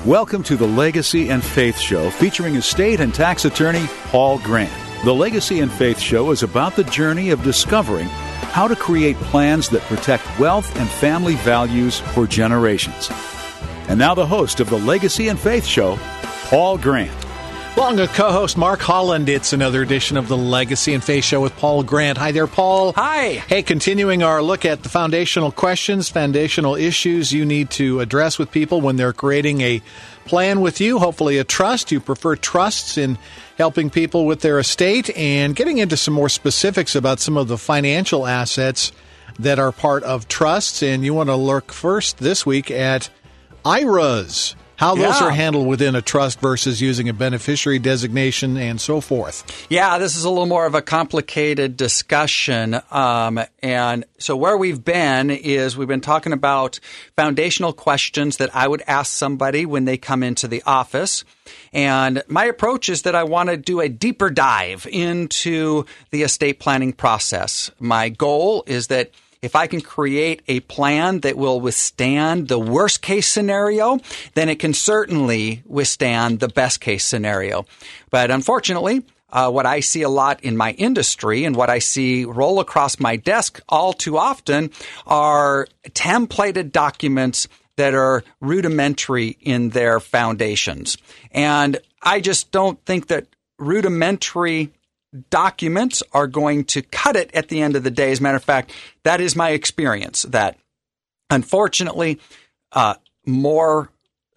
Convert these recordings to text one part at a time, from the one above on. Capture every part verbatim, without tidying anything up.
Welcome to the Legacy and Faith Show, featuring estate and tax attorney Paul Grant. The Legacy and Faith Show is about the journey of discovering how to create plans that protect wealth and family values for generations. And now the host of the Legacy and Faith Show, Paul Grant. Along with co-host Mark Holland, it's another edition of the Legacy and Faith Show with Paul Grant. Hi there, Paul. Hi. Hey, continuing our look at the foundational questions, foundational issues you need to address with people when they're creating a plan with you, hopefully a trust. You prefer trusts in helping people with their estate, and getting into some more specifics about some of the financial assets that are part of trusts. And you want to look first this week at I R As. How those yeah. are handled within a trust versus using a beneficiary designation and so forth. Yeah, this is a little more of a complicated discussion. Um, and so where we've been is we've been talking about foundational questions that I would ask somebody when they come into the office. And my approach is that I want to do a deeper dive into the estate planning process. My goal is that if I can create a plan that will withstand the worst case scenario, then it can certainly withstand the best case scenario. But unfortunately, uh, what I see a lot in my industry and what I see roll across my desk all too often are templated documents that are rudimentary in their foundations. And I just don't think that rudimentary documents are going to cut it at the end of the day. As a matter of fact, that is my experience, that unfortunately, uh, more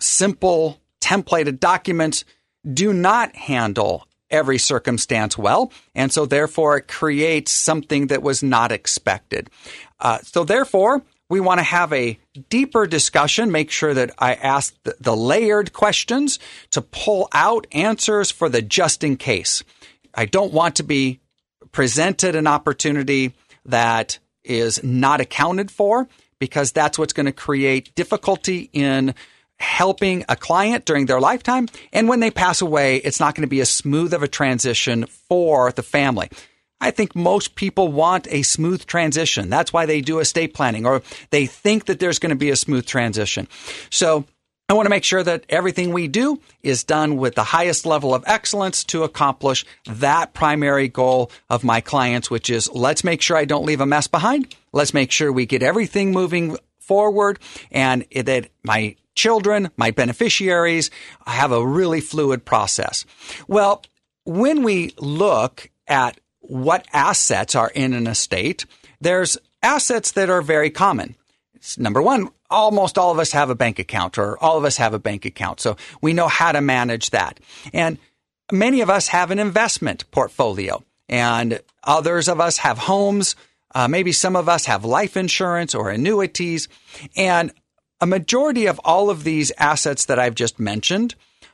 simple templated documents do not handle every circumstance well. And so therefore, it creates something that was not expected. Uh, so therefore, we want to have a deeper discussion, make sure that I ask the, the layered questions to pull out answers for the just in case. I don't want to be presented an opportunity that is not accounted for, because that's what's going to create difficulty in helping a client during their lifetime. And when they pass away, it's not going to be as smooth of a transition for the family. I think most people want a smooth transition. That's why they do estate planning, or they think that there's going to be a smooth transition. So I want to make sure that everything we do is done with the highest level of excellence to accomplish that primary goal of my clients, which is let's make sure I don't leave a mess behind. Let's make sure we get everything moving forward, and that my children, my beneficiaries, have a really fluid process. Well, when we look at what assets are in an estate, there's assets that are very common. It's number one, almost all of us have a bank account, or all of us have a bank account. So we know how to manage that. And many of us have an investment portfolio, and others of us have homes. Uh, maybe some of us have life insurance or annuities. And a majority of all of these assets that I've just mentioned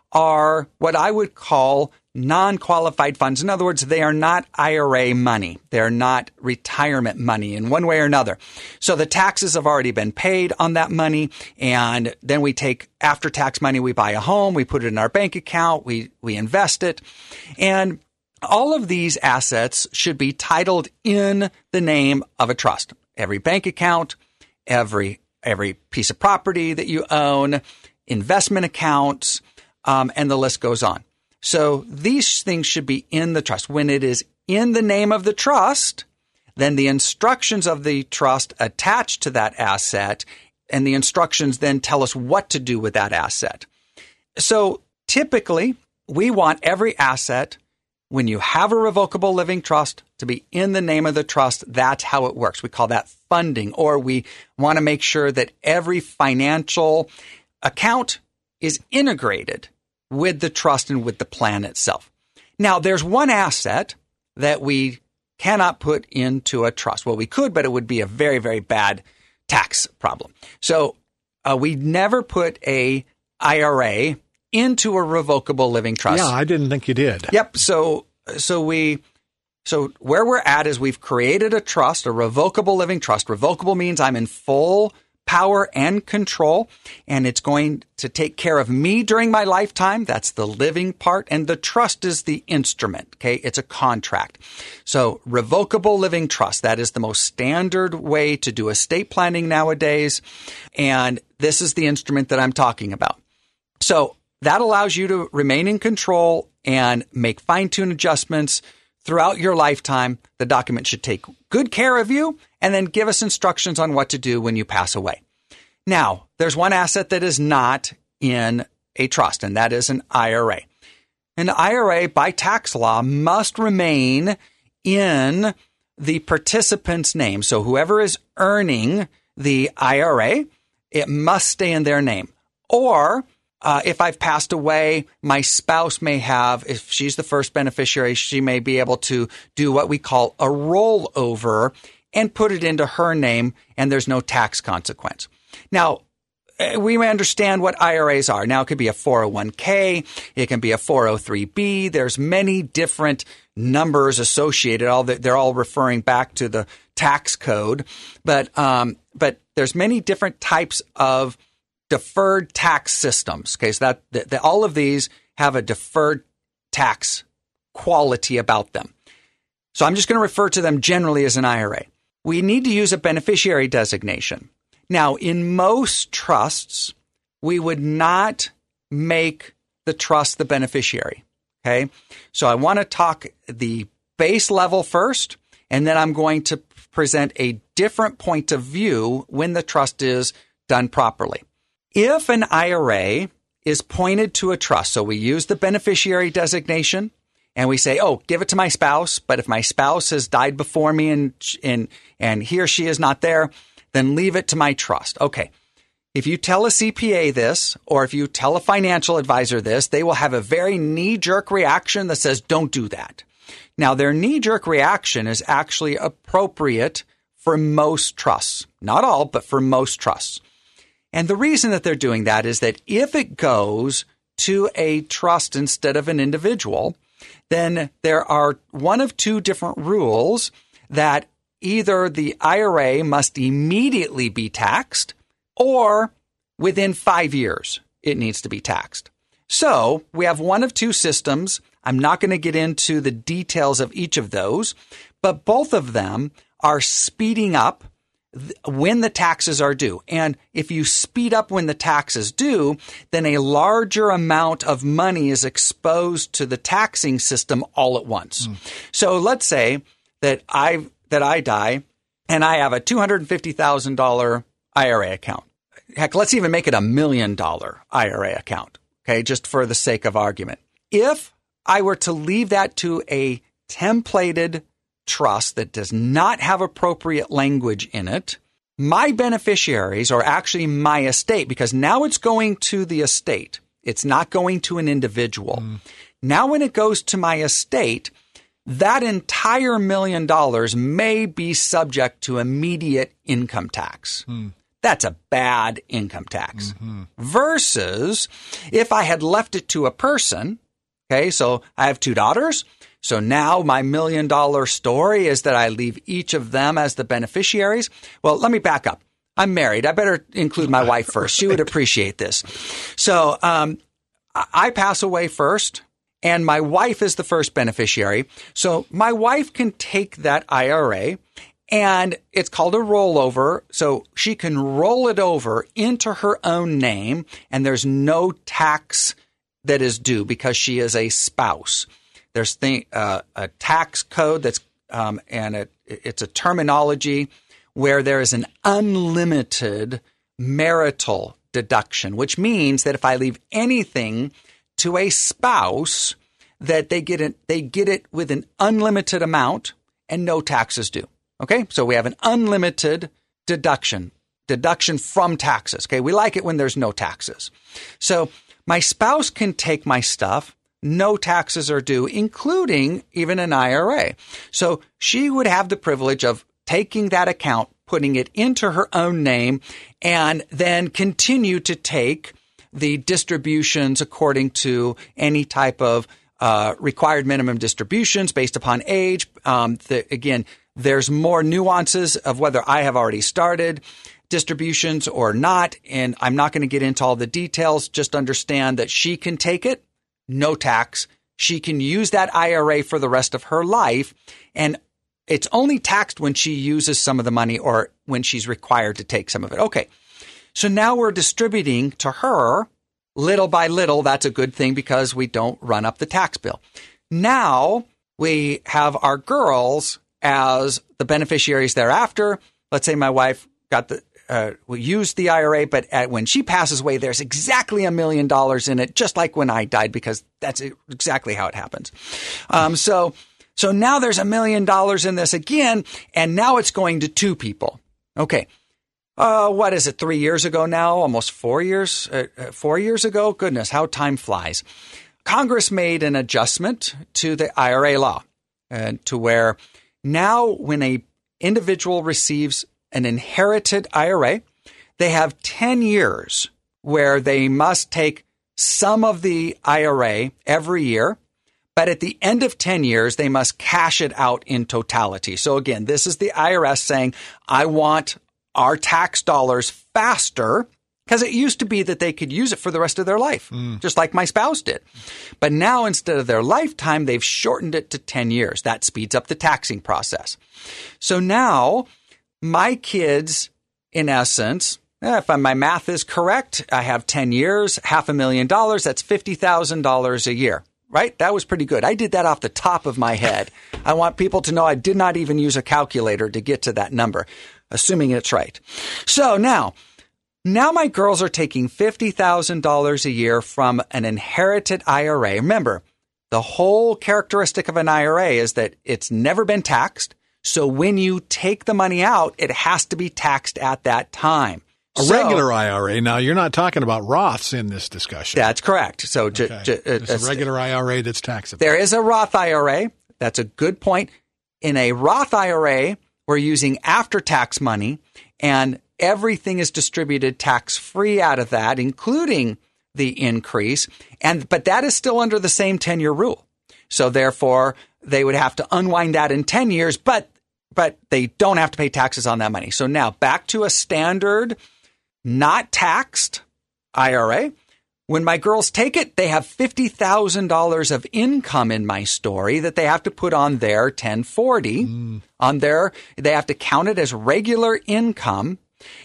are what I would call non-qualified funds. In other words, they are not I R A money. They're not retirement money in one way or another. So the taxes have already been paid on that money. And then we take after-tax money, we buy a home, we put it in our bank account, we, we invest it. And all of these assets should be titled in the name of a trust. Every bank account, every, every piece of property that you own, investment accounts, um, and the list goes on. So these things should be in the trust. When it is in the name of the trust, then the instructions of the trust attach to that asset, and the instructions then tell us what to do with that asset. So typically, we want every asset, when you have a revocable living trust, to be in the name of the trust. That's how it works. We call that funding, or we want to make sure that every financial account is integrated with the trust and with the plan itself. Now, there's one asset that we cannot put into a trust. Well, we could, but it would be a very, very bad tax problem. So uh, we never put a I R A into a revocable living trust. Yeah, I didn't think you did. Yep. So, so we, so where we're at is we've created a trust, a revocable living trust. Revocable means I'm in full power and control, and it's going to take care of me during my lifetime. That's the living part, and the trust is the instrument. Okay, it's a contract. So revocable living trust, that is the most standard way to do estate planning nowadays, and this is the instrument that I'm talking about. So that allows you to remain in control and make fine-tune adjustments throughout your lifetime. The document should take good care of you and then give us instructions on what to do when you pass away. Now, there's one asset that is not in a trust, and that is an I R A. An I R A, by tax law, must remain in the participant's name. So whoever is earning the I R A, it must stay in their name. Or uh, if I've passed away, my spouse may have, if she's the first beneficiary, she may be able to do what we call a rollover and put it into her name, and there's no tax consequence. Now, we may understand what I R As are. Now, it could be a four oh one k. It can be a four oh three b. There's many different numbers associated. All the, they're all referring back to the tax code. But um, but there's many different types of deferred tax systems. Okay, so that the, the, all of these have a deferred tax quality about them. So I'm just going to refer to them generally as an I R A. We need to use a beneficiary designation. Now, in most trusts, we would not make the trust the beneficiary, okay? So I want to talk the base level first, and then I'm going to present a different point of view when the trust is done properly. If an I R A is pointed to a trust, so we use the beneficiary designation, and we say, oh, give it to my spouse, but if my spouse has died before me and and and he or she is not there, then leave it to my trust. Okay. If you tell a C P A this, or if you tell a financial advisor this, they will have a very knee-jerk reaction that says, don't do that. Now, their knee-jerk reaction is actually appropriate for most trusts. Not all, but for most trusts. And the reason that they're doing that is that if it goes to a trust instead of an individual, then there are one of two different rules that either the I R A must immediately be taxed or within five years it needs to be taxed. So we have one of two systems. I'm not going to get into the details of each of those, but both of them are speeding up when the taxes are due. And if you speed up when the taxes due, then a larger amount of money is exposed to the taxing system all at once. Mm. So let's say that I that I die and I have a two hundred fifty thousand dollars I R A account. Heck, let's even make it a million dollar I R A account, okay, just for the sake of argument. If I were to leave that to a templated trust that does not have appropriate language in it, my beneficiaries, or actually my estate, because now it's going to the estate, it's not going to an individual. Mm. Now when it goes to my estate, that entire million dollars may be subject to immediate income tax. Mm. That's a bad income tax. Mm-hmm. Versus if I had left it to a person, okay, so I have two daughters. So now my million dollar story is that I leave each of them as the beneficiaries. Well, let me back up. I'm married. I better include my wife first. She would appreciate this. So um, I pass away first, and my wife is the first beneficiary. So my wife can take that I R A, and it's called a rollover. So she can roll it over into her own name, and there's no tax that is due because she is a spouse. There's the, uh, a tax code that's um, and it, it's a terminology where there is an unlimited marital deduction, which means that if I leave anything to a spouse, that they get it, they get it with an unlimited amount and no taxes due. Okay, so we have an unlimited deduction, deduction from taxes. Okay, we like it when there's no taxes. So my spouse can take my stuff. No taxes are due, including even an I R A. So she would have the privilege of taking that account, putting it into her own name, and then continue to take the distributions according to any type of uh, required minimum distributions based upon age. Um, the, again, there's more nuances of whether I have already started distributions or not, and I'm not going to get into all the details. Just understand that she can take it. No tax. She can use that I R A for the rest of her life, and it's only taxed when she uses some of the money or when she's required to take some of it. Okay, so now we're distributing to her little by little, that's a good thing because we don't run up the tax bill. Now we have our girls as the beneficiaries thereafter. Let's say my wife got the uh, we used the I R A, but at, when she passes away, there's exactly a million dollars in it, just like when I died, because that's exactly how it happens. Um, so, so now there's a million dollars in this again, and now it's going to two people. Okay. Uh, what is it? Three years ago now, almost four years, uh, four years ago. Goodness, how time flies. Congress made an adjustment to the I R A law, uh, to where now when a individual receives an inherited I R A, they have ten years where they must take some of the I R A every year, but at the end of ten years, they must cash it out in totality. So again, this is the I R S saying, I want our tax dollars faster, because it used to be that they could use it for the rest of their life, mm. just like my spouse did. But now instead of their lifetime, they've shortened it to ten years. That speeds up the taxing process. So now my kids, in essence, if my math is correct, I have ten years, half a million dollars, that's fifty thousand dollars a year, right? That was pretty good. I did that off the top of my head. I want people to know I did not even use a calculator to get to that number, assuming it's right. So now, now my girls are taking fifty thousand dollars a year from an inherited I R A. Remember, the whole characteristic of an I R A is that it's never been taxed. So when you take the money out, it has to be taxed at that time. A so, regular I R A. Now, you're not talking about Roths in this discussion. That's correct. So okay. j- j- it's a regular I R A that's taxable. There is a Roth I R A. That's a good point. In a Roth I R A, we're using after-tax money, and everything is distributed tax-free out of that, including the increase. And but that is still under the same ten-year rule. So therefore, they would have to unwind that in ten years, but but they don't have to pay taxes on that money. So now back to a standard, not taxed I R A. When my girls take it, they have fifty thousand dollars of income in my story that they have to put on their ten forty. Mm. On their, they have to count it as regular income,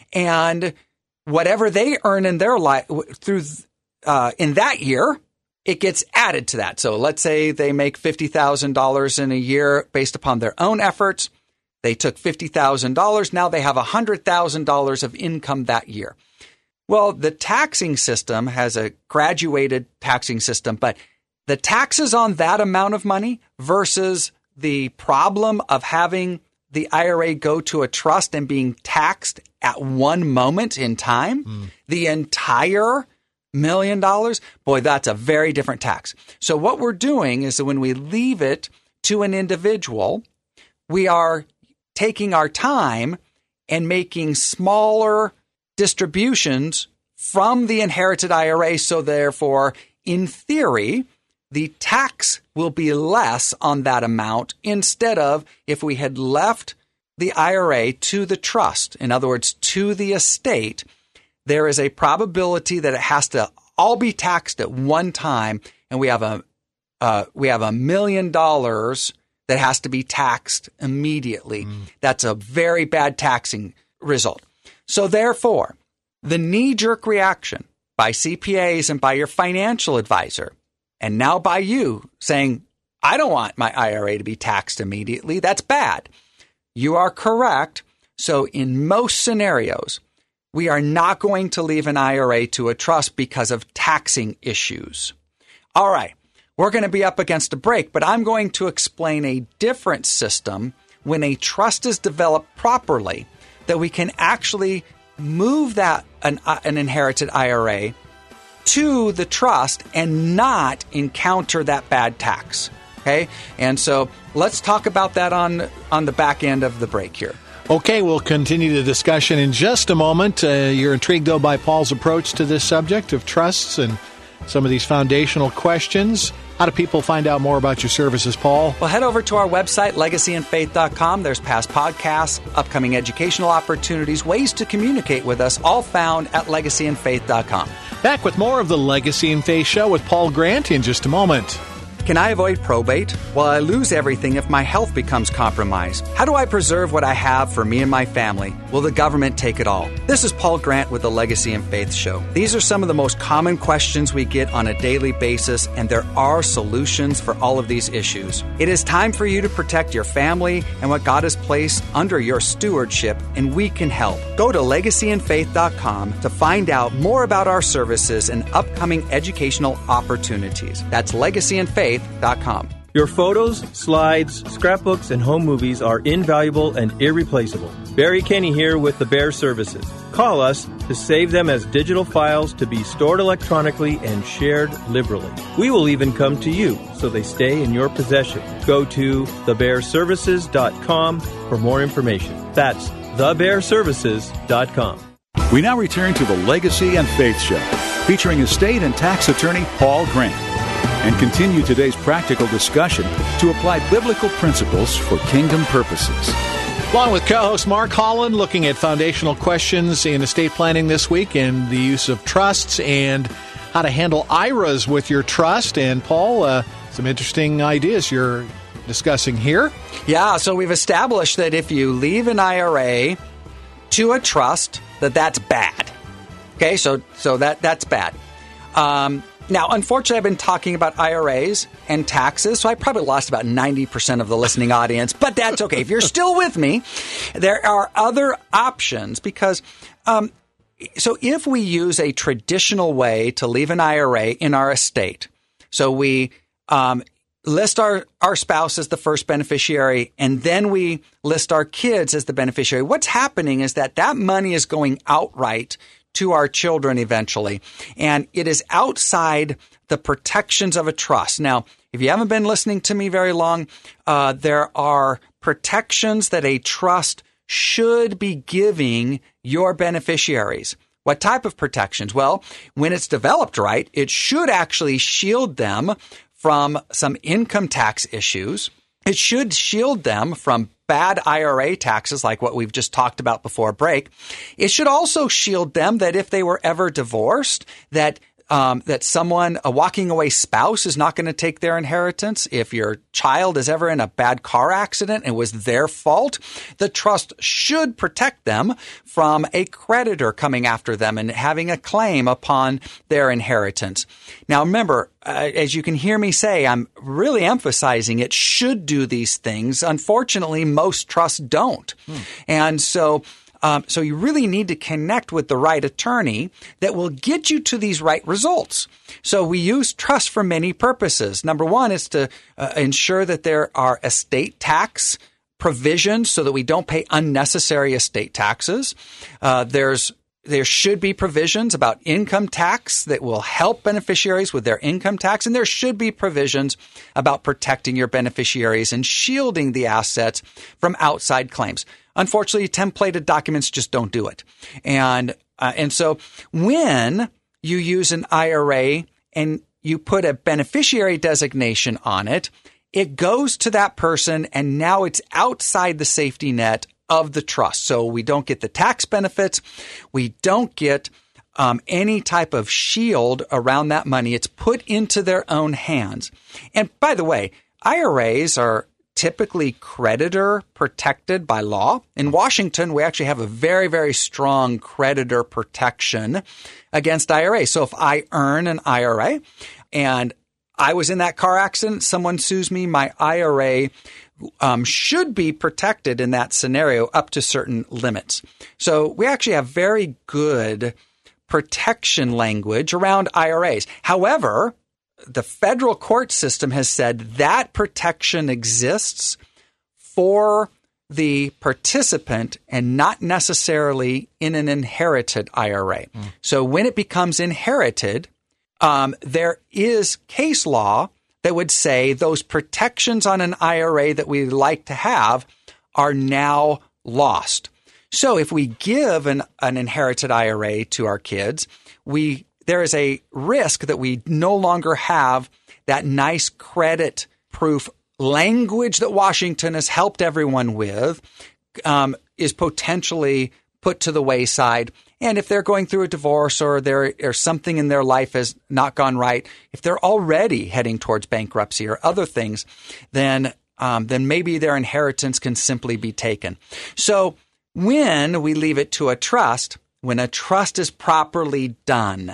and whatever they earn in their life through uh, in that year, it gets added to that. So let's say they make fifty thousand dollars in a year based upon their own efforts. They took fifty thousand dollars. Now they have one hundred thousand dollars of income that year. Well, the taxing system has a graduated taxing system, but the taxes on that amount of money versus the problem of having the I R A go to a trust and being taxed at one moment in time, mm. the entire million dollars, boy, that's a very different tax. So what we're doing is that when we leave it to an individual, we are taking our time and making smaller distributions from the inherited I R A. So therefore, in theory, the tax will be less on that amount instead of if we had left the I R A to the trust. In other words, to the estate, there is a probability that it has to all be taxed at one time, and we have a uh, we have a million dollars that has to be taxed immediately. Mm. That's a very bad taxing result. So therefore, the knee-jerk reaction by C P As and by your financial advisor, and now by you saying, I don't want my I R A to be taxed immediately, that's bad. You are correct. So in most scenarios, we are not going to leave an I R A to a trust because of taxing issues. All right. We're going to be up against a break, but I'm going to explain a different system when a trust is developed properly that we can actually move that an, uh, an inherited I R A to the trust and not encounter that bad tax. Okay? And so let's talk about that on on the back end of the break here. Okay, we'll continue the discussion in just a moment. Uh, you're intrigued, though, by Paul's approach to this subject of trusts and some of these foundational questions. How do people find out more about your services, Paul? Well, head over to our website, legacy and faith dot com. There's past podcasts, upcoming educational opportunities, ways to communicate with us, all found at legacy and faith dot com. Back with more of the Legacy and Faith Show with Paul Grant in just a moment. Can I avoid probate? Will I lose everything if my health becomes compromised? How do I preserve what I have for me and my family? Will the government take it all? This is Paul Grant with the Legacy and Faith Show. These are some of the most common questions we get on a daily basis, and there are solutions for all of these issues. It is time for you to protect your family and what God has placed under your stewardship, and we can help. Go to legacy and faith dot com to find out more about our services and upcoming educational opportunities. That's legacy and faith dot com. Your photos, slides, scrapbooks, and home movies are invaluable and irreplaceable. Barry Kenny here with the Bear Services. Call us to save them as digital files to be stored electronically and shared liberally. We will even come to you so they stay in your possession. Go to the bear services dot com for more information. That's the bear services dot com. We now return to the Legacy and Faith Show, featuring estate and tax attorney Paul Grant, and continue today's practical discussion to apply biblical principles for kingdom purposes. Along with co-host Mark Holland, looking at foundational questions in estate planning this week and the use of trusts and how to handle I R As with your trust. And Paul, uh, some interesting ideas you're discussing here. Yeah, so we've established that if you leave an I R A to a trust, that that's bad. Okay, so so that that's bad. Um, now, unfortunately, I've been talking about I R As and taxes, so I probably lost about ninety percent of the listening audience, but that's okay. If you're still with me, there are other options because, um, so if we use a traditional way to leave an I R A in our estate, so we um, list our, our spouse as the first beneficiary, and then we list our kids as the beneficiary, what's happening is that that money is going outright to our children eventually. And it is outside the protections of a trust. Now, if you haven't been listening to me very long, uh, there are protections that a trust should be giving your beneficiaries. What type of protections? Well, when it's developed right, it should actually shield them from some income tax issues. It should shield them from bad I R A taxes like what we've just talked about before break. It should also shield them that if they were ever divorced, that um, that someone, a walking away spouse, is not going to take their inheritance. If your child is ever in a bad car accident and it was their fault, the trust should protect them from a creditor coming after them and having a claim upon their inheritance. Now, remember, uh, as you can hear me say, I'm really emphasizing it should do these things. Unfortunately, most trusts don't. Hmm. And so Um, so you really need to connect with the right attorney that will get you to these right results. So we use trust for many purposes. Number one is to uh, ensure that there are estate tax provisions so that we don't pay unnecessary estate taxes. Uh, there's There should be provisions about income tax that will help beneficiaries with their income tax, and there should be provisions about protecting your beneficiaries and shielding the assets from outside claims. Unfortunately, templated documents just don't do it. And uh, and so when you use an I R A and you put a beneficiary designation on it, it goes to that person, and now it's outside the safety net of the trust. So we don't get the tax benefits. We don't get um, any type of shield around that money. It's put into their own hands. And by the way, I R As are typically creditor protected by law. In Washington, we actually have a very, very strong creditor protection against I R A. So if I earn an I R A and I was in that car accident, someone sues me, my I R A um, should be protected in that scenario up to certain limits. So we actually have very good protection language around I R As. However, the federal court system has said that protection exists for the participant and not necessarily in an inherited I R A. Mm. So when it becomes inherited, um, there is case law that would say those protections on an I R A that we like to have are now lost. So if we give an, an inherited I R A to our kids, we there is a risk that we no longer have that nice credit proof language that Washington has helped everyone with, um, is potentially put to the wayside. And if they're going through a divorce or there or something in their life has not gone right, if they're already heading towards bankruptcy or other things, then um, then maybe their inheritance can simply be taken. So when we leave it to a trust, when a trust is properly done,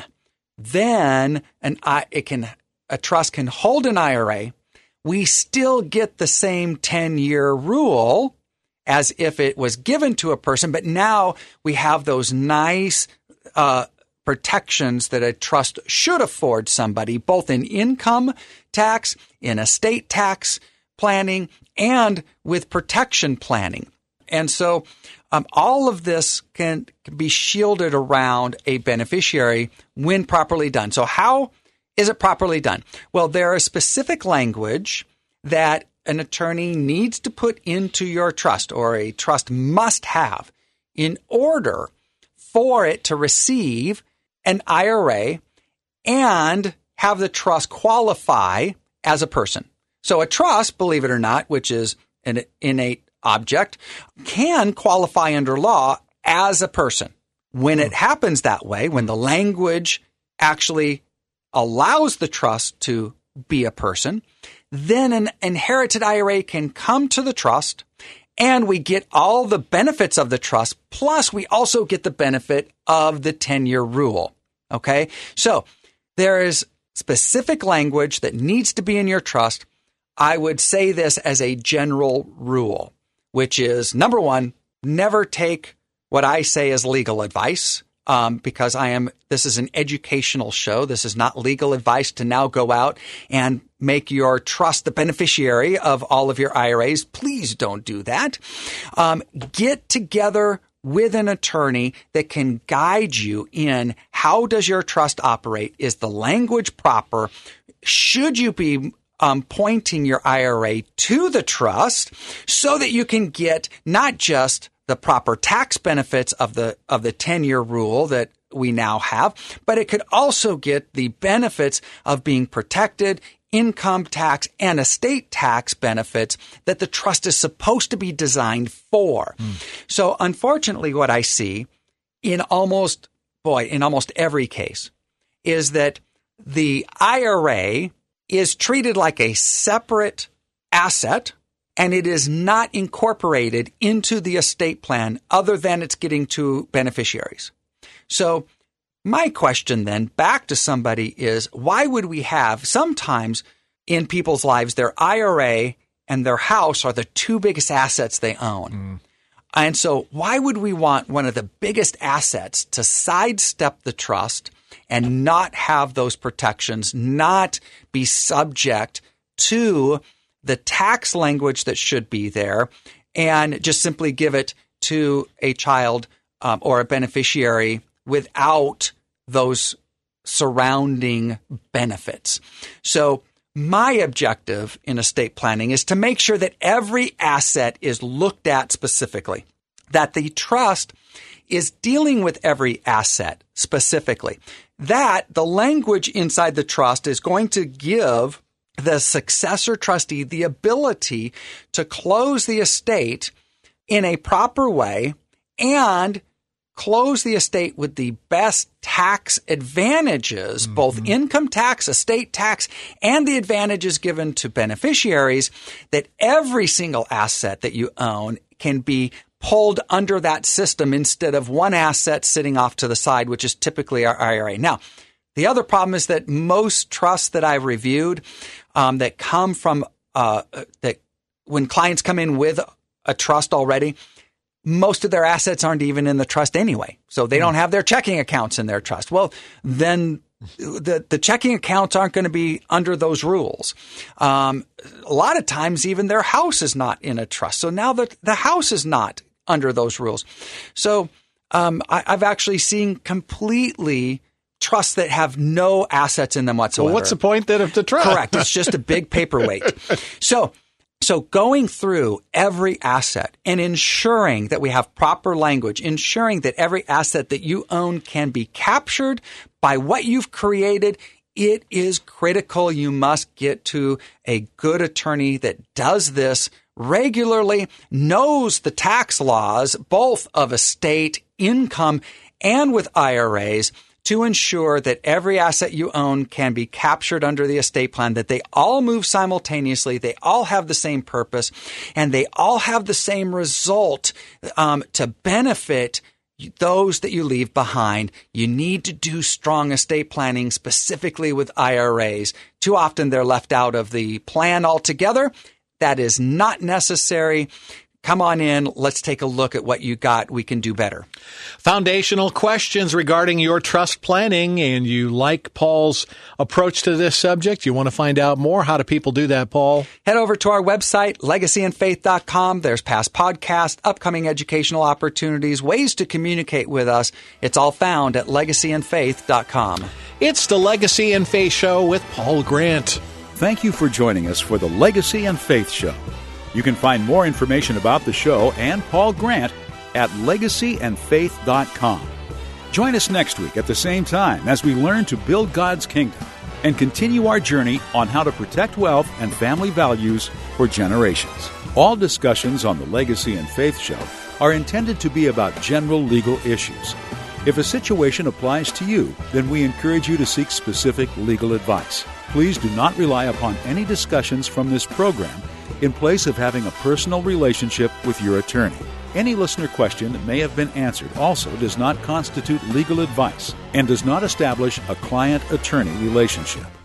then an I, it can a trust can hold an I R A. We still get the same ten-year rule as if it was given to a person, but now we have those nice uh, protections that a trust should afford somebody, both in income tax, in estate tax planning, and with protection planning. And so um, all of this can, can be shielded around a beneficiary when properly done. So how is it properly done? Well, there is specific language that an attorney needs to put into your trust, or a trust must have, in order for it to receive an I R A and have the trust qualify as a person. So a trust, believe it or not, which is an innate object, can qualify under law as a person. When it happens that way, when the language actually allows the trust to be a person, then an inherited I R A can come to the trust and we get all the benefits of the trust. Plus, we also get the benefit of the ten-year rule. Okay, so there is specific language that needs to be in your trust. I would say this as a general rule, which is, number one, never take what I say as legal advice, um, because I am, this is an educational show. This is not legal advice to now go out and make your trust the beneficiary of all of your I R As. Please don't do that. Um, get together with an attorney that can guide you in how does your trust operate? Is the language proper? Should you be Um, pointing your I R A to the trust so that you can get not just the proper tax benefits of the of the ten-year rule that we now have, but it could also get the benefits of being protected, income tax and estate tax benefits that the trust is supposed to be designed for. Mm. So unfortunately, what I see in almost, boy, in almost every case is that the I R A is treated like a separate asset, and it is not incorporated into the estate plan other than it's getting to beneficiaries. So my question then back to somebody is, why would we have sometimes in people's lives their I R A and their house are the two biggest assets they own? Mm. And so why would we want one of the biggest assets to sidestep the trust and not have those protections, not be subject to the tax language that should be there, and just simply give it to a child um, or a beneficiary without those surrounding benefits? So my objective in estate planning is to make sure that every asset is looked at specifically, that the trust is dealing with every asset specifically, that the language inside the trust is going to give the successor trustee the ability to close the estate in a proper way and close the estate with the best tax advantages, mm-hmm. both income tax, estate tax, and the advantages given to beneficiaries, that every single asset that you own can be pulled under that system instead of one asset sitting off to the side, which is typically our I R A. Now, the other problem is that most trusts that I've reviewed um, that come from uh, that when clients come in with a trust already, most of their assets aren't even in the trust anyway. So they don't have their checking accounts in their trust. Well, then the, the checking accounts aren't going to be under those rules. Um, a lot of times even their house is not in a trust. So now the, the house is not under those rules. So um, I, I've actually seen completely trusts that have no assets in them whatsoever. Well, what's the point then of the trust? Correct. It's just a big paperweight. So So going through every asset and ensuring that we have proper language, ensuring that every asset that you own can be captured by what you've created, it is critical. You must get to a good attorney that does this regularly, knows the tax laws, both of estate, income, and with I R As, to ensure that every asset you own can be captured under the estate plan, that they all move simultaneously, they all have the same purpose, and they all have the same result um, to benefit those that you leave behind. You need to do strong estate planning, specifically with I R As. Too often they're left out of the plan altogether. That is not necessary. Come on in. Let's take a look at what you got. We can do better. Foundational questions regarding your trust planning, and you like Paul's approach to this subject. You want to find out more? How do people do that, Paul? Head over to our website, legacy and faith dot com. There's past podcasts, upcoming educational opportunities, ways to communicate with us. It's all found at legacy and faith dot com. It's the Legacy and Faith Show with Paul Grant. Thank you for joining us for the Legacy and Faith Show. You can find more information about the show and Paul Grant at legacy and faith dot com. Join us next week at the same time as we learn to build God's kingdom and continue our journey on how to protect wealth and family values for generations. All discussions on the Legacy and Faith Show are intended to be about general legal issues. If a situation applies to you, then we encourage you to seek specific legal advice. Please do not rely upon any discussions from this program in place of having a personal relationship with your attorney. Any listener question that may have been answered also does not constitute legal advice and does not establish a client-attorney relationship.